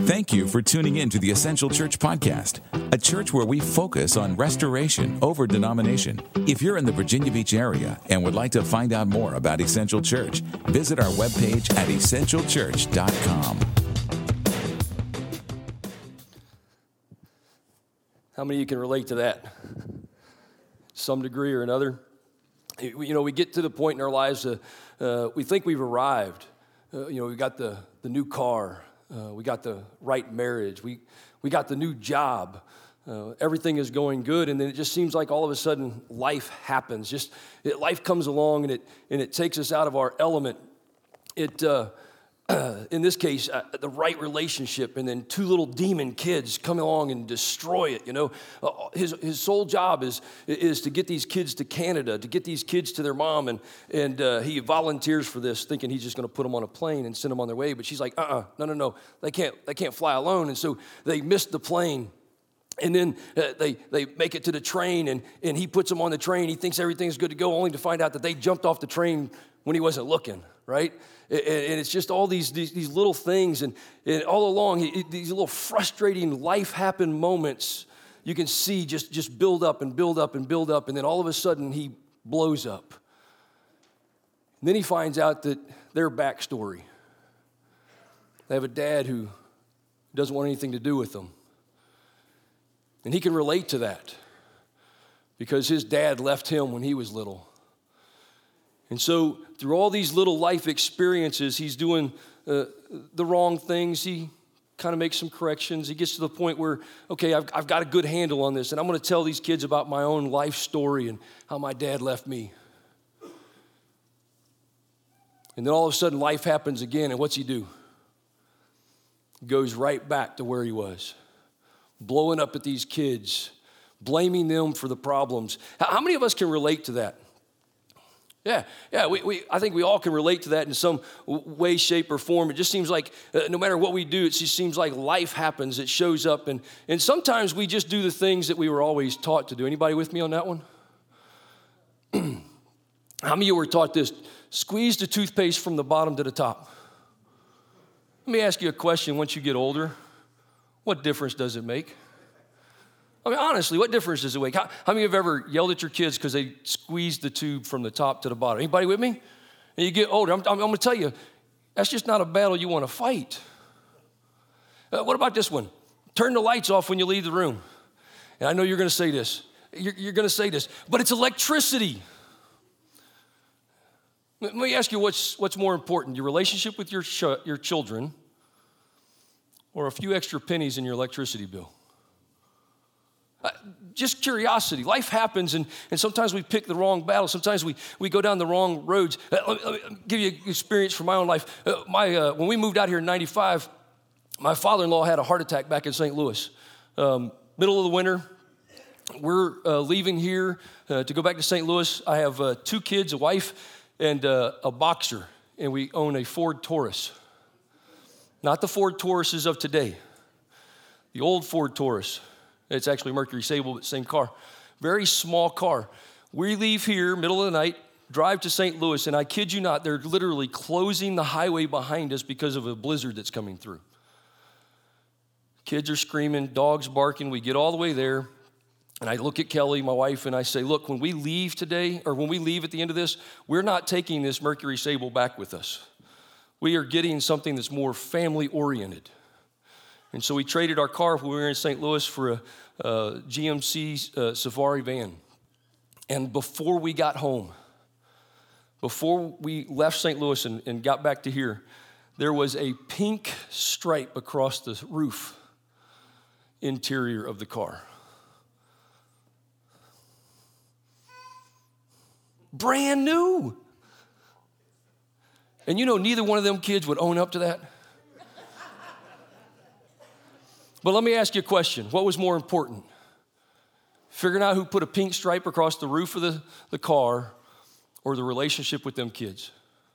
Thank you for tuning in to the Essential Church Podcast, a church where we focus on restoration over denomination. If you're in the Virginia Beach area and would like to find out more about Essential Church, visit our webpage at essentialchurch.com. How many of you can relate to that? Some degree or another. You know, we get to the point in our lives, we think we've arrived. We got the new car. We got the right marriage. We got the new job. Everything is going good, and then it just seems like all of a sudden life happens. Life comes along, and it takes us out of our element. In this case, the right relationship, and then two little demon kids come along and destroy it. You know, his sole job is to get these kids to Canada, to get these kids to their mom, and he volunteers for this, thinking he's just going to put them on a plane and send them on their way. But she's like, no, they can't fly alone, and so they missed the plane. And then they make it to the train, and he puts them on the train. He thinks everything's good to go, only to find out that they jumped off the train when he wasn't looking, right? And it's just all these little things, and all along, these little frustrating life happen moments, you can see just build up and build up and build up, and then all of a sudden, he blows up. And then he finds out that their backstory. They have a dad who doesn't want anything to do with them. And he can relate to that because his dad left him when he was little. And so through all these little life experiences, he's doing the wrong things. He kind of makes some corrections. He gets to the point where, okay, I've got a good handle on this, and I'm going to tell these kids about my own life story and how my dad left me. And then all of a sudden, life happens again, and what's he do? He goes right back to where he was, blowing up at these kids, blaming them for the problems. How many of us can relate to that? Yeah. I think we all can relate to that in some way, shape, or form. It just seems like no matter what we do, it just seems like life happens. It shows up, and sometimes we just do the things that we were always taught to do. Anybody with me on that one? How many of you were taught this? Squeeze the toothpaste from the bottom to the top. Let me ask you a question. Once you get older, what difference does it make? I mean, honestly, what difference does it make? How many of you have ever yelled at your kids because they squeezed the tube from the top to the bottom? Anybody with me? And you get older. I'm going to tell you, that's just not a battle you want to fight. What about this one? Turn the lights off when you leave the room. And I know you're going to say this. You're going to say this, but it's electricity. Let me ask you what's more important, your relationship with your children or a few extra pennies in your electricity bill? Just curiosity. Life happens, and sometimes we pick the wrong battle. Sometimes we go down the wrong roads. Let me give you an experience from my own life. When we moved out here in 95, my father-in-law had a heart attack back in St. Louis. Middle of the winter, we're leaving here to go back to St. Louis. I have 2 kids, a wife, and a boxer, and we own a Ford Taurus. Not the Ford Tauruses of today, the old Ford Taurus. It's actually Mercury Sable, but same car. Very small car. We leave here, middle of the night, drive to St. Louis, and I kid you not, they're literally closing the highway behind us because of a blizzard that's coming through. Kids are screaming, dogs barking. We get all the way there, and I look at Kelly, my wife, and I say, look, when we leave today, or when we leave at the end of this, we're not taking this Mercury Sable back with us. We are getting something that's more family-oriented. And so we traded our car when we were in St. Louis for a GMC Safari van. And before we got home, before we left St. Louis and got back to here, there was a pink stripe across the roof interior of the car. Brand new. And you know, neither one of them kids would own up to that. But let me ask you a question. What was more important? Figuring out who put a pink stripe across the roof of the car or the relationship with them kids?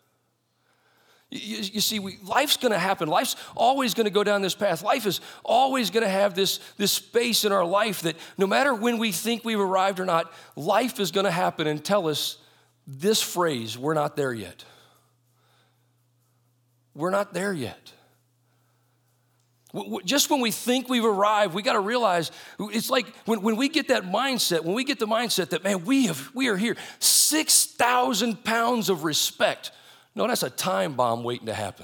You see, life's going to happen. Life's always going to go down this path. Life is always going to have this space in our life that no matter when we think we've arrived or not, life is going to happen and tell us this phrase, we're not there yet. We're not there yet. Just when we think we've arrived, we got to realize it's like when we get that mindset, when we get the mindset that, man, we are here, 6,000 pounds of respect. No, that's a time bomb waiting to happen.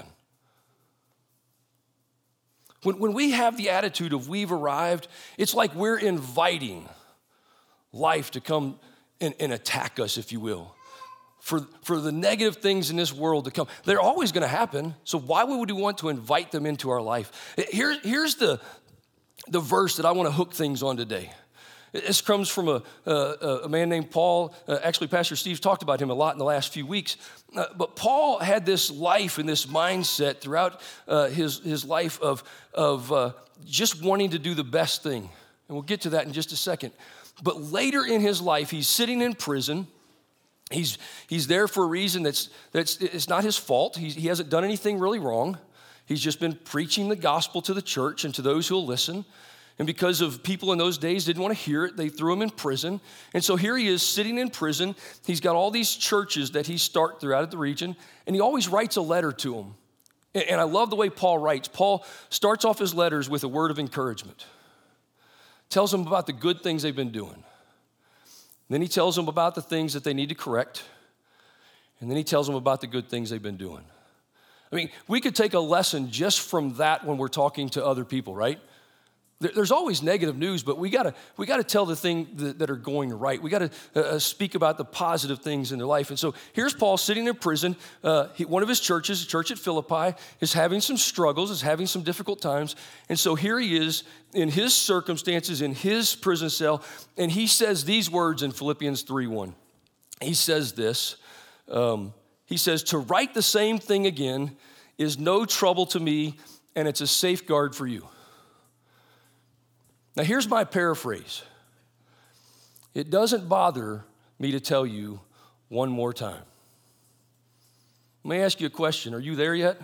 When we have the attitude of we've arrived, it's like we're inviting life to come and attack us, if you will. For the negative things in this world to come. They're always going to happen, so why would we want to invite them into our life? Here's the verse that I want to hook things on today. This comes from a man named Paul. Actually, Pastor Steve talked about him a lot in the last few weeks. But Paul had this life and this mindset throughout his life of just wanting to do the best thing. And we'll get to that in just a second. But later in his life, he's sitting in prison. He's there for a reason that's it's not his fault. He hasn't done anything really wrong. He's just been preaching the gospel to the church and to those who will listen. And because of people in those days didn't want to hear it, they threw him in prison. And so here he is sitting in prison. He's got all these churches that he started throughout the region, and he always writes a letter to them. And I love the way Paul writes. Paul starts off his letters with a word of encouragement. Tells them about the good things they've been doing. Then he tells them about the things that they need to correct. And then he tells them about the good things they've been doing. I mean, we could take a lesson just from that when we're talking to other people, right? There's always negative news, but we gotta tell the things that are going right. We gotta speak about the positive things in their life. And so here's Paul sitting in prison. One of his churches, the church at Philippi, is having some struggles, is having some difficult times. And so here he is in his circumstances, in his prison cell, and he says these words in Philippians 3:1. He says this. He says, "To write the same thing again is no trouble to me, and it's a safeguard for you." Now, here's my paraphrase. It doesn't bother me to tell you one more time. Let me ask you a question. Are you there yet?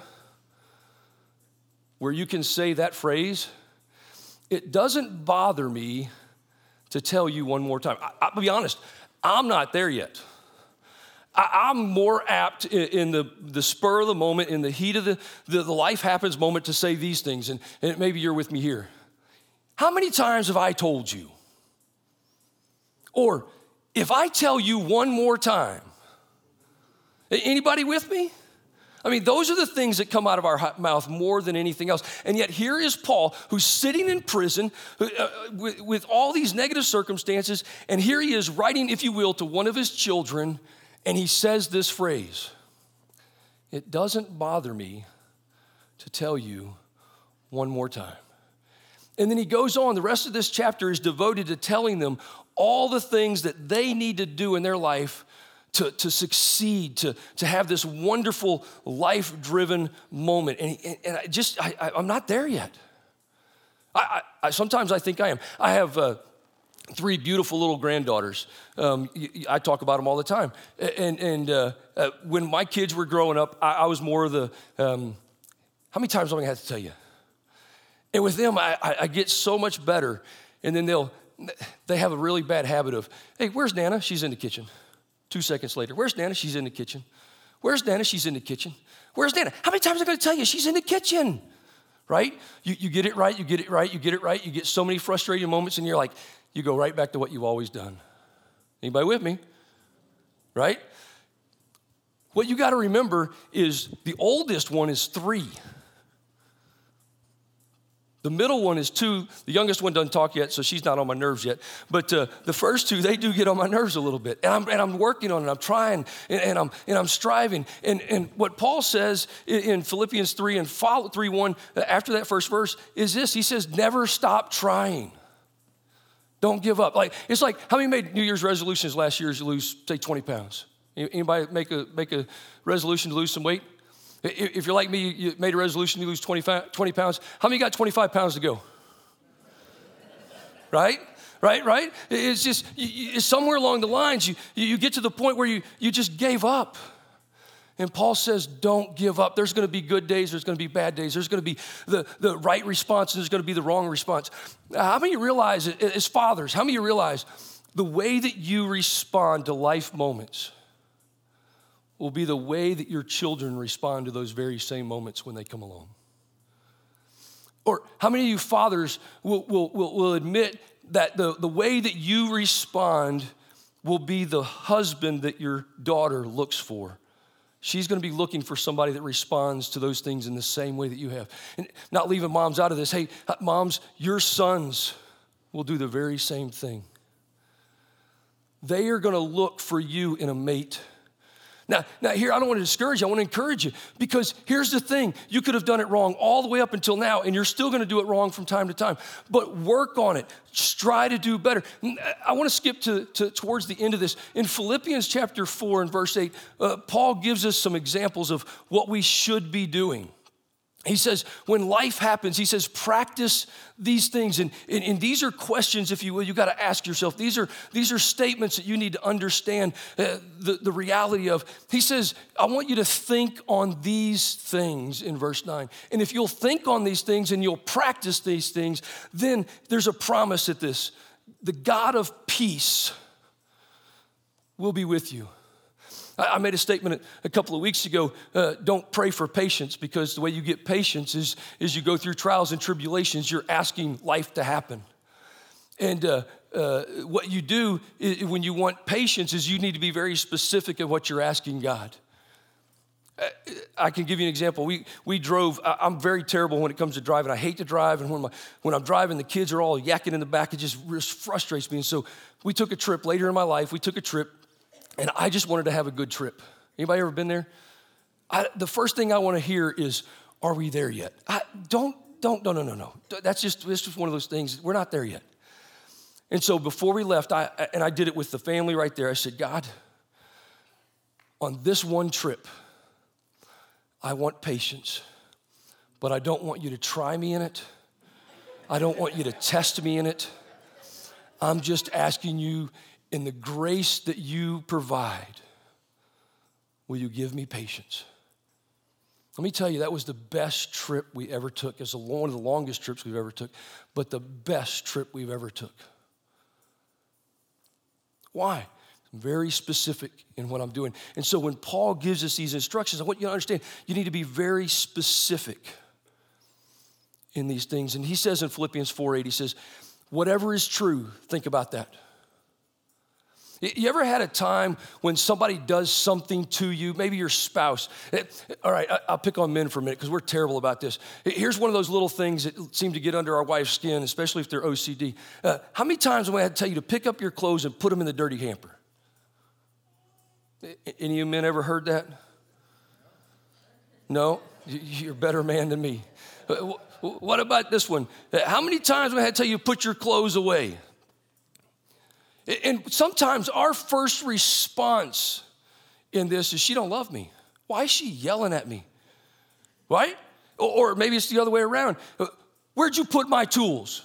Where you can say that phrase? It doesn't bother me to tell you one more time. I'll be honest, I'm not there yet. I'm more apt in the spur of the moment, in the heat of the life happens moment to say these things, and maybe you're with me here. How many times have I told you? Or if I tell you one more time, anybody with me? I mean, those are the things that come out of our mouth more than anything else. And yet here is Paul, who's sitting in prison with all these negative circumstances, and here he is writing, if you will, to one of his children, and he says this phrase, "It doesn't bother me to tell you one more time." And then he goes on. The rest of this chapter is devoted to telling them all the things that they need to do in their life to succeed, to have this wonderful life-driven moment. And I'm not there yet. Sometimes I think I am. I have 3 beautiful little granddaughters. I talk about them all the time. And when my kids were growing up, I was more of the, how many times am I going to have to tell you? And with them, I get so much better. And then they have a really bad habit of, "Hey, where's Nana?" "She's in the kitchen." 2 seconds later, "Where's Nana?" "She's in the kitchen." "Where's Nana?" "She's in the kitchen." "Where's Nana?" "How many times am I going to tell you? She's in the kitchen." Right? You get it right, you get it right, you get it right. You get so many frustrating moments, and you're like, you go right back to what you've always done. Anybody with me? Right? What you got to remember is the oldest one is 3. The middle one is 2. The youngest one doesn't talk yet, so she's not on my nerves yet. But the first 2, they do get on my nerves a little bit. And I'm working on it. I'm trying, and I'm striving. And what Paul says in Philippians 3 and 3:1, after that first verse, is this. He says, never stop trying. Don't give up. It's like, how many made New Year's resolutions last year to lose, say, 20 pounds? Anybody make a resolution to lose some weight? If you're like me, you made a resolution to lose 20 pounds. How many got 25 pounds to go? Right? It's just, it's somewhere along the lines, you get to the point where you just gave up. And Paul says, don't give up. There's going to be good days. There's going to be bad days. There's going to be the right response, and there's going to be the wrong response. How many of you realize, as fathers, how many of you realize the way that you respond to life moments will be the way that your children respond to those very same moments when they come along? Or how many of you fathers will admit that the way that you respond will be the husband that your daughter looks for? She's going to be looking for somebody that responds to those things in the same way that you have. And not leaving moms out of this. Hey, moms, your sons will do the very same thing. They are going to look for you in a mate. Now here, I don't want to discourage you. I want to encourage you, because here's the thing. You could have done it wrong all the way up until now, and you're still going to do it wrong from time to time. But work on it. Try to do better. I want to skip towards the end of this. In Philippians chapter 4 and verse 8, Paul gives us some examples of what we should be doing. He says, when life happens, he says, practice these things. And these are questions, if you will, you got to ask yourself. These are statements that you need to understand the reality of. He says, I want you to think on these things in verse 9. And if you'll think on these things and you'll practice these things, then there's a promise at this. The God of peace will be with you. I made a statement a couple of weeks ago, don't pray for patience, because the way you get patience is you go through trials and tribulations, you're asking life to happen. And what you do when you want patience is you need to be very specific in what you're asking God. I can give you an example. We drove. I'm very terrible when it comes to driving. I hate to drive, and when I'm driving, the kids are all yakking in the back. It just frustrates me. And so we took a trip later in my life. And I just wanted to have a good trip. Anybody ever been there? The first thing I want to hear is, are we there yet? No. That's just one of those things. We're not there yet. And so before we left, I did it with the family right there. I said, God, on this one trip, I want patience, but I don't want you to try me in it. I don't want you to test me in it. I'm just asking you, in the grace that you provide, will you give me patience? Let me tell you, that was the best trip we ever took. It's one of the longest trips we've ever took, but the best trip we've ever took. Why? I'm very specific in what I'm doing. And so when Paul gives us these instructions, I want you to understand, you need to be very specific in these things. And he says in Philippians 4:8, he says, whatever is true, think about that. You ever had a time when somebody does something to you, maybe your spouse? All right, I'll pick on men for a minute because we're terrible about this. Here's one of those little things that seem to get under our wife's skin, especially if they're OCD. How many times have I had to tell you to pick up your clothes and put them in the dirty hamper? Any of you men ever heard that? No? You're a better man than me. What about this one? How many times have I had to tell you to put your clothes away? And sometimes our first response in this is, she don't love me. Why is she yelling at me? Right? Or maybe it's the other way around. Where'd you put my tools?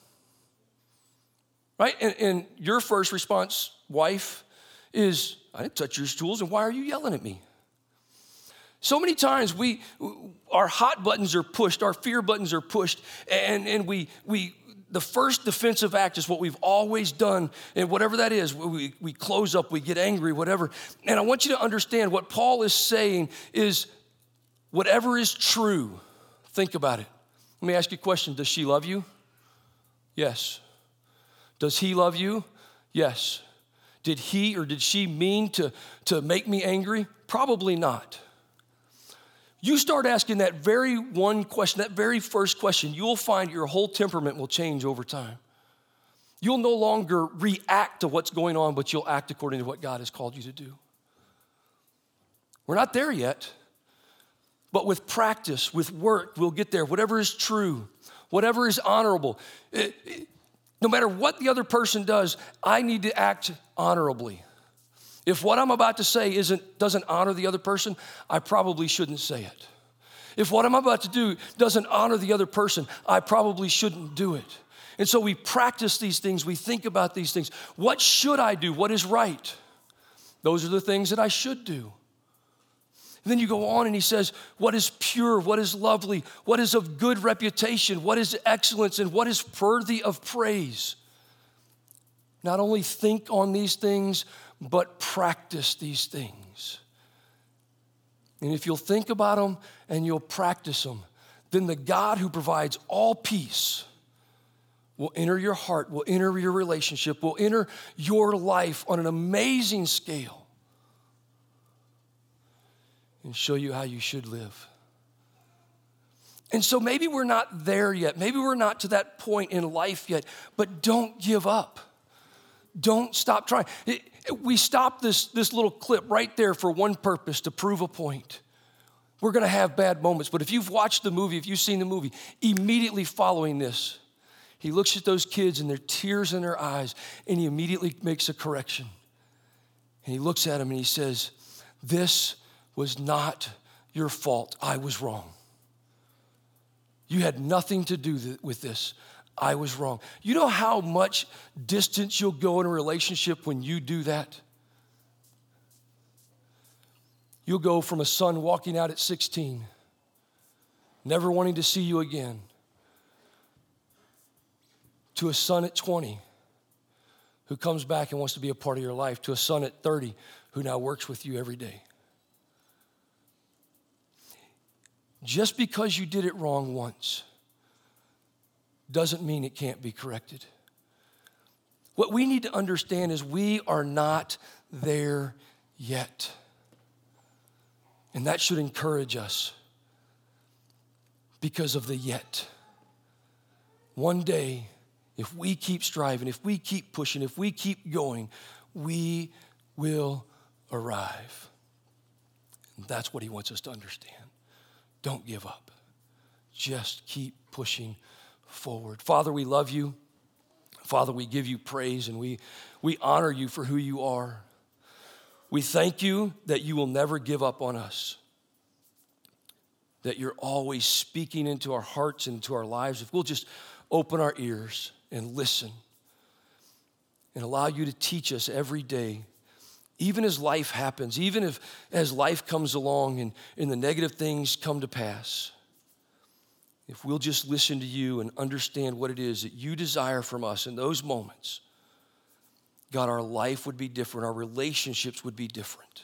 Right? And your first response, wife, is, I didn't touch your tools, and why are you yelling at me? So many times our hot buttons are pushed, our fear buttons are pushed, and the first defensive act is what we've always done, and whatever that is, we close up, we get angry, whatever. And I want you to understand what Paul is saying is, whatever is true, think about it. Let me ask you a question. Does she love you? Yes. Does he love you? Yes. Did he or did she mean to make me angry? Probably not. You start asking that very one question, that very first question, you'll find your whole temperament will change over time. You'll no longer react to what's going on, but you'll act according to what God has called you to do. We're not there yet, but with practice, with work, we'll get there. Whatever is true, whatever is honorable, no matter what the other person does, I need to act honorably. If what I'm about to say doesn't honor the other person, I probably shouldn't say it. If what I'm about to do doesn't honor the other person, I probably shouldn't do it. And so we practice these things. We think about these things. What should I do? What is right? Those are the things that I should do. And then you go on and he says, what is pure? What is lovely? What is of good reputation? What is excellence? And what is worthy of praise? Not only think on these things, but practice these things. And if you'll think about them and you'll practice them, then the God who provides all peace will enter your heart, will enter your relationship, will enter your life on an amazing scale and show you how you should live. And so maybe we're not there yet. Maybe we're not to that point in life yet, but don't give up. Don't stop trying. We stopped this little clip right there for one purpose, to prove a point. We're going to have bad moments, but if you've watched the movie, if you've seen the movie, immediately following this, he looks at those kids and there are tears in their eyes, and he immediately makes a correction. And he looks at them and he says, "This was not your fault. I was wrong. You had nothing to do with this. I was wrong." You know how much distance you'll go in a relationship when you do that? You'll go from a son walking out at 16, never wanting to see you again, to a son at 20 who comes back and wants to be a part of your life, to a son at 30 who now works with you every day. Just because you did it wrong once doesn't mean it can't be corrected. What we need to understand is we are not there yet. And that should encourage us because of the yet. One day, if we keep striving, if we keep pushing, if we keep going, we will arrive. And that's what he wants us to understand. Don't give up. Just keep pushing forward. Father, we love you. Father, we give you praise and we honor you for who you are. We thank you that you will never give up on us, that you're always speaking into our hearts and into our lives. If we'll just open our ears and listen and allow you to teach us every day, even as life happens, even as life comes along and the negative things come to pass, if we'll just listen to you and understand what it is that you desire from us in those moments, God, our life would be different. Our relationships would be different.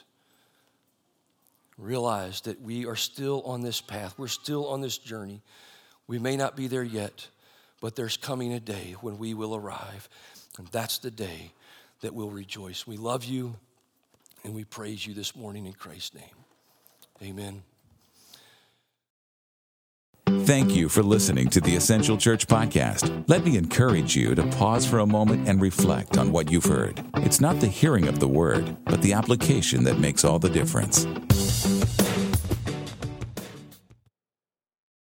Realize that we are still on this path. We're still on this journey. We may not be there yet, but there's coming a day when we will arrive, and that's the day that we'll rejoice. We love you, and we praise you this morning in Christ's name. Amen. Thank you for listening to the Essential Church Podcast. Let me encourage you to pause for a moment and reflect on what you've heard. It's not the hearing of the word, but the application that makes all the difference.